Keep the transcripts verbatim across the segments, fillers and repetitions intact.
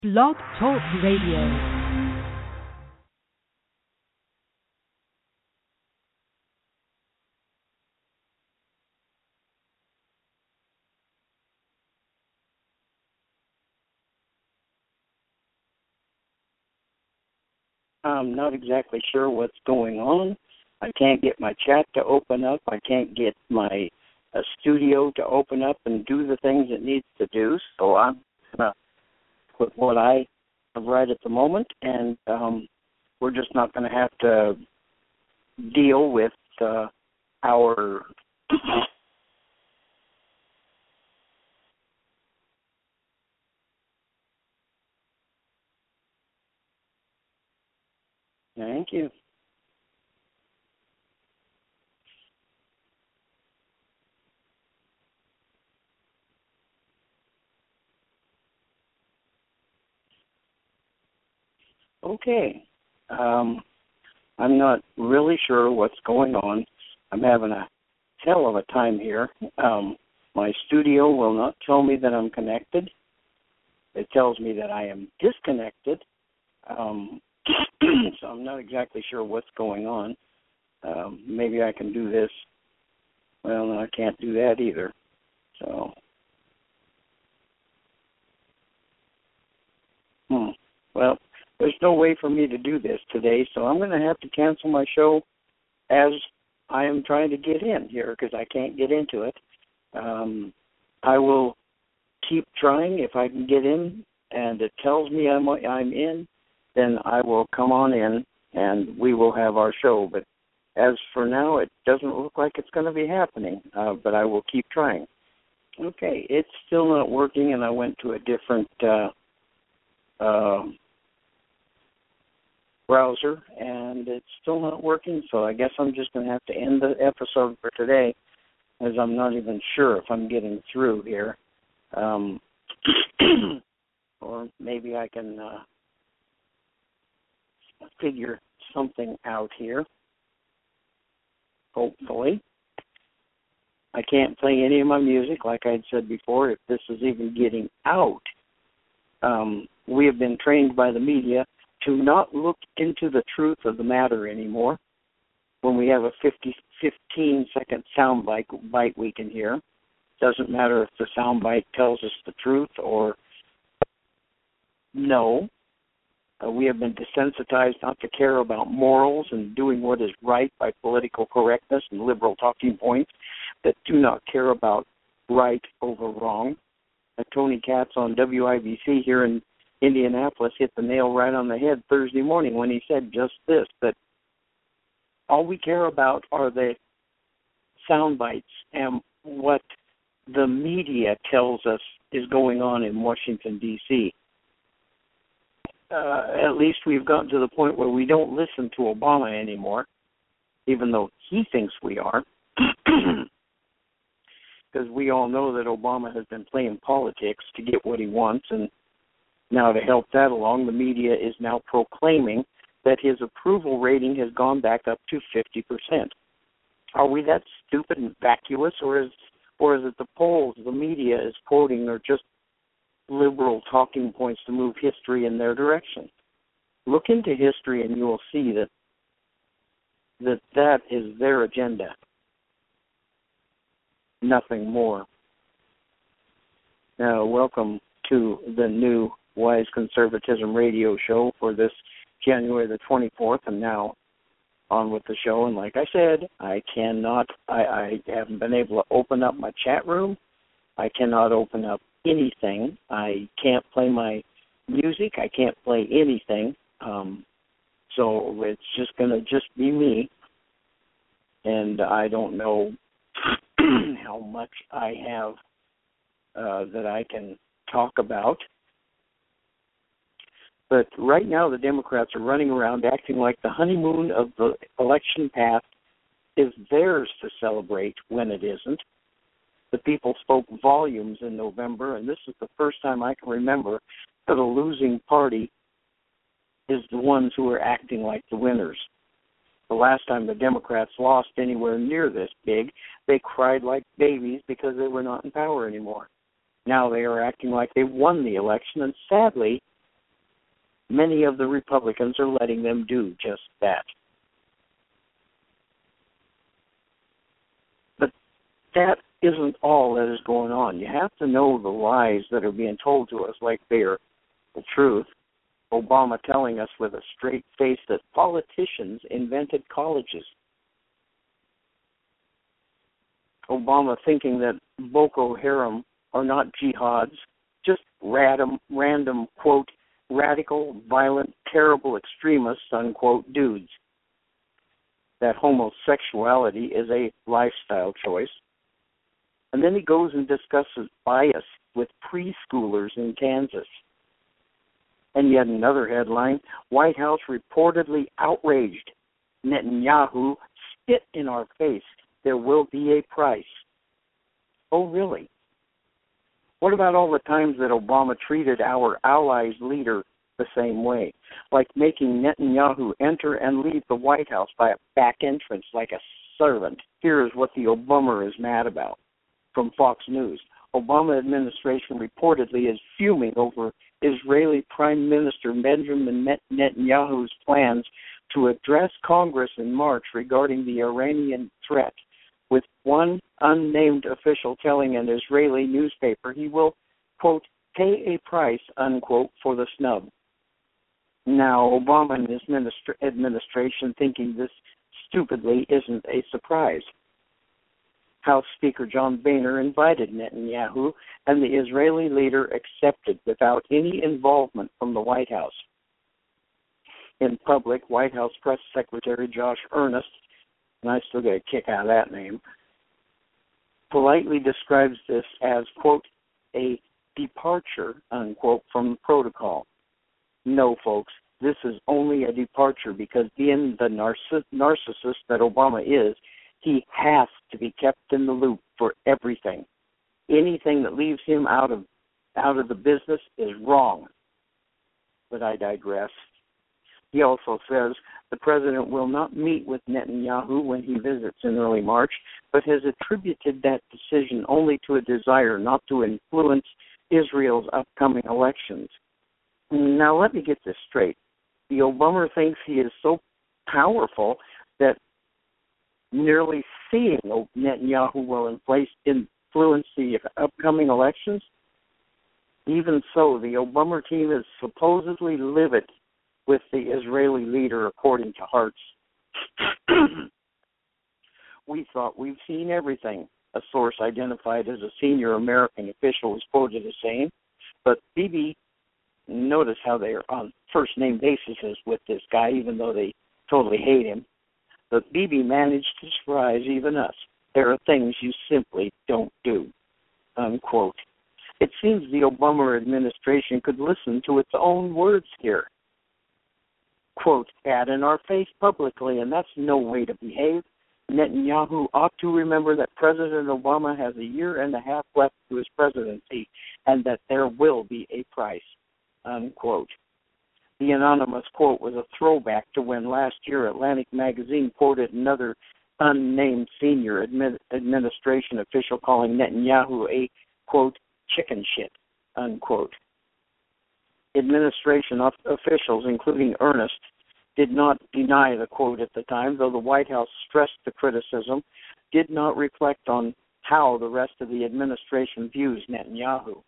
Blog Talk Radio. I'm not exactly sure what's going on. I can't get my chat to open up. I can't get my uh, studio to open up and do the things it needs to do. So I'm uh, with what I have right at the moment, and um, we're just not going to have to deal with uh, our Thank you. Okay. Um, I'm not really sure what's going on. I'm having a hell of a time here. Um, my studio will not tell me that I'm connected. It tells me that I am disconnected. Um, so I'm not exactly sure what's going on. Um, maybe I can do this. Well, no, I can't do that either. So, hmm. Well, there's no way for me to do this today, so I'm going to have to cancel my show as I am trying to get in here because I can't get into it. Um, I will keep trying. If I can get in and it tells me I'm, I'm in, then I will come on in and we will have our show. But as for now, it doesn't look like it's going to be happening, uh, but I will keep trying. Okay, it's still not working, and I went to a different uh, uh, browser, and it's still not working, so I guess I'm just going to have to end the episode for today, as I'm not even sure if I'm getting through here. Um, or maybe I can uh, figure something out here, hopefully. I can't play any of my music, like I had said before, if this is even getting out. Um, we have been trained by the media to not look into the truth of the matter anymore. When we have a fifty, fifteen-second sound bite, bite we can hear, doesn't matter if the sound bite tells us the truth or no. Uh, we have been desensitized not to care about morals and doing what is right by political correctness and liberal talking points that do not care about right over wrong. Uh, Tony Katz on W I B C here in Indianapolis hit the nail right on the head Thursday morning when he said just this, that all we care about are the sound bites and what the media tells us is going on in Washington, D C Uh, at least we've gotten to the point where we don't listen to Obama anymore, even though he thinks we are, because we all know that Obama has been playing politics to get what he wants, and now to help that along, the media is now proclaiming that his approval rating has gone back up to fifty percent. Are we that stupid and vacuous, or is, or is it the polls the media is quoting are just liberal talking points to move history in their direction? Look into history and you will see that that, that is their agenda. Nothing more. Now, welcome to the new Wise Conservatism radio show for this January the twenty-fourth, and now on with the show. And like I said, I cannot, I, I haven't been able to open up my chat room. I cannot open up anything. I can't play my music. I can't play anything. Um, so it's just going to just be me. And I don't know how much I have uh, that I can talk about. But right now the Democrats are running around acting like the honeymoon of the election past is theirs to celebrate when it isn't. The people spoke volumes in November, and this is the first time I can remember that a losing party is the ones who are acting like the winners. The last time the Democrats lost anywhere near this big, they cried like babies because they were not in power anymore. Now they are acting like they won the election, and sadly, many of the Republicans are letting them do just that. But that isn't all that is going on. You have to know the lies that are being told to us like they are the truth. Obama telling us with a straight face that politicians invented colleges. Obama thinking that Boko Haram are not jihads, just random, random, quote, radical, violent, terrible extremists, unquote, dudes. That homosexuality is a lifestyle choice. And then he goes and discusses bias with preschoolers in Kansas. And yet another headline, White House reportedly outraged. Netanyahu spit in our face. There will be a price. Oh, really? What about all the times that Obama treated our allies' leader the same way, like making Netanyahu enter and leave the White House by a back entrance like a servant? Here is what the Obama is mad about. From Fox News, Obama administration reportedly is fuming over Israeli Prime Minister Benjamin Netanyahu's plans to address Congress in March regarding the Iranian threat, with one unnamed official telling an Israeli newspaper he will, quote, pay a price, unquote, for the snub. Now, Obama and his minister- administration thinking this stupidly isn't a surprise. House Speaker John Boehner invited Netanyahu, and the Israeli leader accepted without any involvement from the White House. In public, White House Press Secretary Josh Earnest, and I still get a kick out of that name, politely describes this as, quote, a departure, unquote, from the protocol. No, folks, this is only a departure because being the narciss- narcissist that Obama is, he has to be kept in the loop for everything. Anything that leaves him out of out of the business is wrong. But I digress. He also says the president will not meet with Netanyahu when he visits in early March, but has attributed that decision only to a desire not to influence Israel's upcoming elections. Now, let me get this straight. The Obama thinks he is so powerful that merely seeing Netanyahu will influence the upcoming elections? Even so, the Obama team is supposedly livid with the Israeli leader, according to Hartz. We thought we've seen everything, a source identified as a senior American official was quoted as saying. But Bibi, notice how they are on first-name basis with this guy, even though they totally hate him. But Bibi managed to surprise even us. There are things you simply don't do, unquote. It seems the Obama administration could listen to its own words here. Quote, "Ad in our face publicly, and that's no way to behave. Netanyahu ought to remember that President Obama has a year and a half left to his presidency and that there will be a price," unquote. The anonymous quote was a throwback to when last year Atlantic Magazine quoted another unnamed senior admin, administration official calling Netanyahu a, quote, chicken shit, unquote. Administration officials, including Earnest, did not deny the quote at the time, though the White House stressed the criticism, did not reflect on how the rest of the administration views Netanyahu.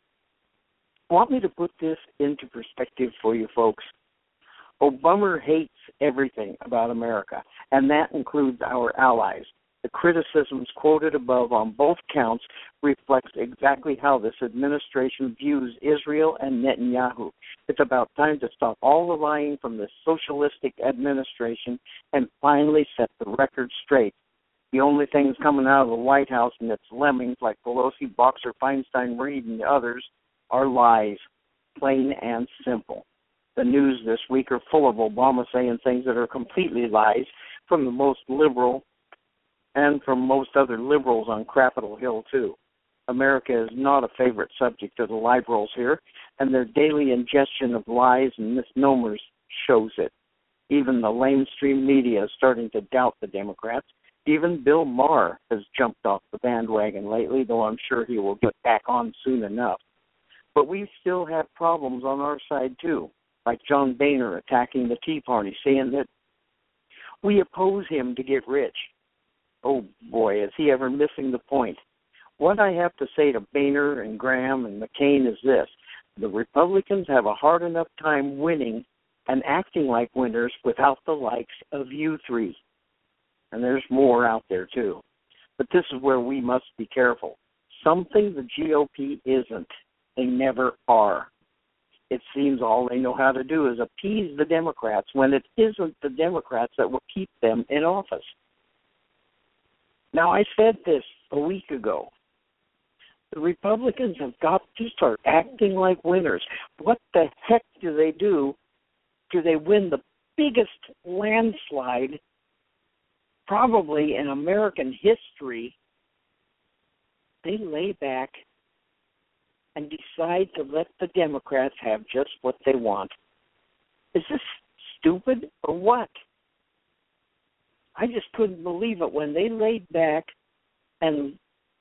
Want me to put this into perspective for you folks? Obama hates everything about America, and that includes our allies. The criticisms quoted above on both counts reflects exactly how this administration views Israel and Netanyahu. It's about time to stop all the lying from this socialistic administration and finally set the record straight. The only things coming out of the White House and its lemmings like Pelosi, Boxer, Feinstein, Reid, and the others are lies, plain and simple. The news this week are full of Obama saying things that are completely lies from the most liberal and from most other liberals on Capitol Hill, too. America is not a favorite subject of the liberals here, and their daily ingestion of lies and misnomers shows it. Even the lamestream media is starting to doubt the Democrats. Even Bill Maher has jumped off the bandwagon lately, though I'm sure he will get back on soon enough. But we still have problems on our side, too. like John Boehner attacking the Tea Party, saying that we oppose him to get rich. Oh, boy, is he ever missing the point. What I have to say to Boehner and Graham and McCain is this. The Republicans have a hard enough time winning and acting like winners without the likes of you three. And there's more out there, too. But this is where we must be careful. Something the G O P isn't. They never are. It seems all they know how to do is appease the Democrats when it isn't the Democrats that will keep them in office. Now, I said this a week ago. The Republicans have got to start acting like winners. What the heck do they do? Do they win the biggest landslide probably in American history? They lay back and decide to let the Democrats have just what they want. Is this stupid or what? I just couldn't believe it when they laid back and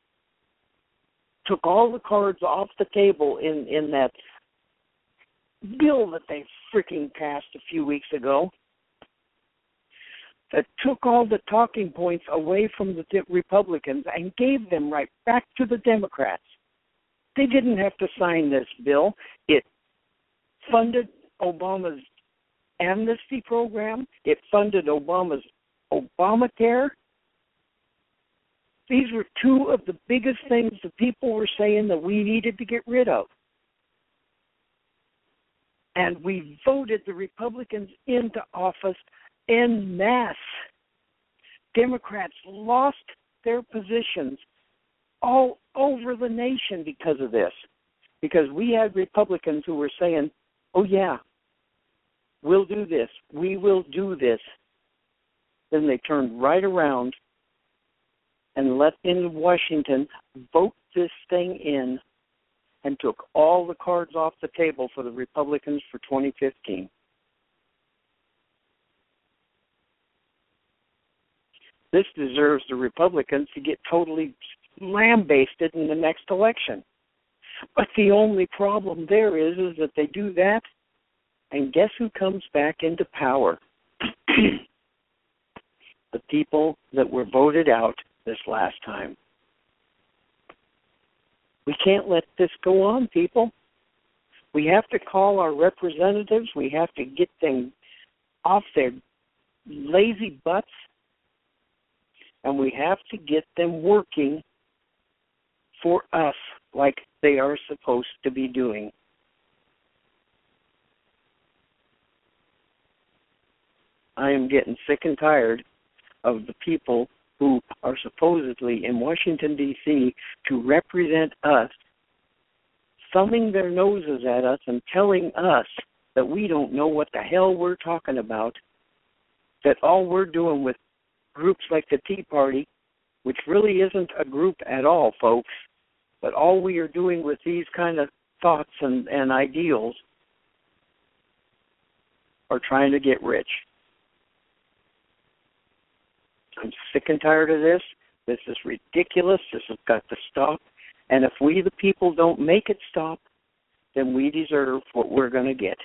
took all the cards off the table in, in that bill that they freaking passed a few weeks ago that took all the talking points away from the Republicans and gave them right back to the Democrats. They didn't have to sign this bill. It funded Obama's amnesty program. It funded Obama's Obamacare. These were two of the biggest things the people were saying that we needed to get rid of. And we voted the Republicans into office en masse. Democrats lost their positions all over the nation because of this. Because we had Republicans who were saying, oh, yeah, we'll do this. We will do this. Then they turned right around and let in Washington vote this thing in and took all the cards off the table for the Republicans for twenty fifteen. This deserves the Republicans to get totally lambasted in the next election. But the only problem there is, is that they do that, and guess who comes back into power? The people that were voted out this last time. We can't let this go on, people. We have to call our representatives. We have to get them off their lazy butts, and we have to get them working for us like they are supposed to be doing. I am getting sick and tired of the people who are supposedly in Washington, D C to represent us, thumbing their noses at us and telling us that we don't know what the hell we're talking about, that all we're doing with groups like the Tea Party, which really isn't a group at all, folks, but all we are doing with these kind of thoughts and, and ideals are trying to get rich. I'm sick and tired of this. This is ridiculous. This has got to stop. And if we, the people, don't make it stop, then we deserve what we're going to get.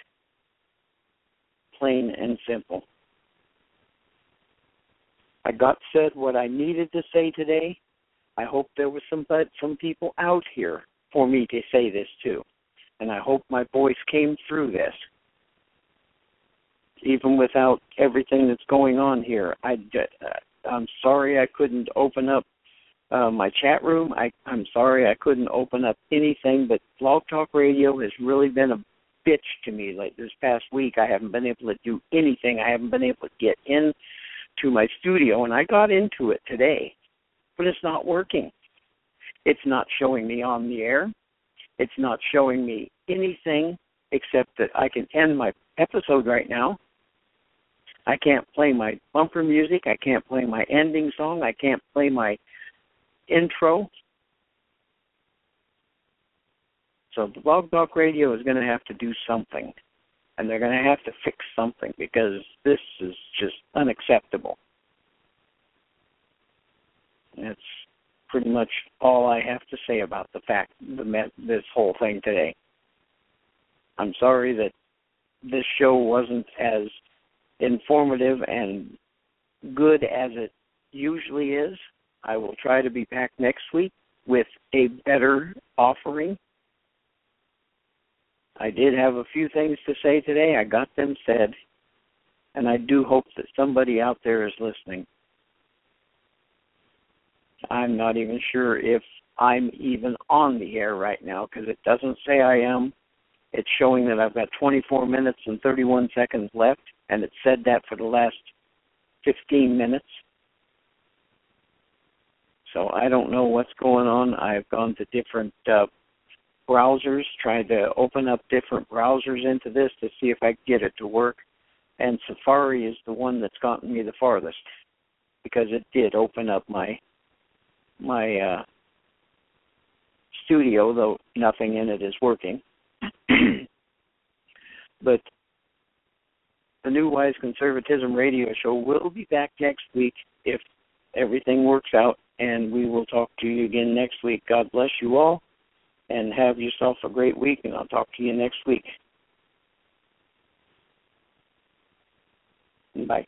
Plain and simple. I got said what I needed to say today. I hope there was some some people out here for me to say this to. And I hope my voice came through this. Even without everything that's going on here. I, uh, I'm sorry I couldn't open up uh, my chat room. I, I'm sorry I couldn't open up anything, but Blog Talk Radio has really been a bitch to me. Like this past week, I haven't been able to do anything. I haven't been able to get in to my studio, and I got into it today, but it's not working. It's not showing me on the air. It's not showing me anything except that I can end my episode right now. I can't play my bumper music. I can't play my ending song. I can't play my intro. So the Blog Talk Radio is going to have to do something, and they're going to have to fix something because this is just unacceptable. That's pretty much all I have to say about the fact, the this whole thing today. I'm sorry that this show wasn't as informative and good as it usually is. I will try to be back next week with a better offering. I did have a few things to say today. I got them said, and I do hope that somebody out there is listening. I'm not even sure if I'm even on the air right now because it doesn't say I am. It's showing that I've got twenty-four minutes and thirty-one seconds left, and it said that for the last fifteen minutes. So I don't know what's going on. I've gone to different uh, browsers, tried to open up different browsers into this to see if I can get it to work. And Safari is the one that's gotten me the farthest because it did open up my my uh, studio, though nothing in it is working. But the New Wise Conservatism radio show will be back next week if everything works out, and we will talk to you again next week. God bless you all, and have yourself a great week, and I'll talk to you next week. Bye.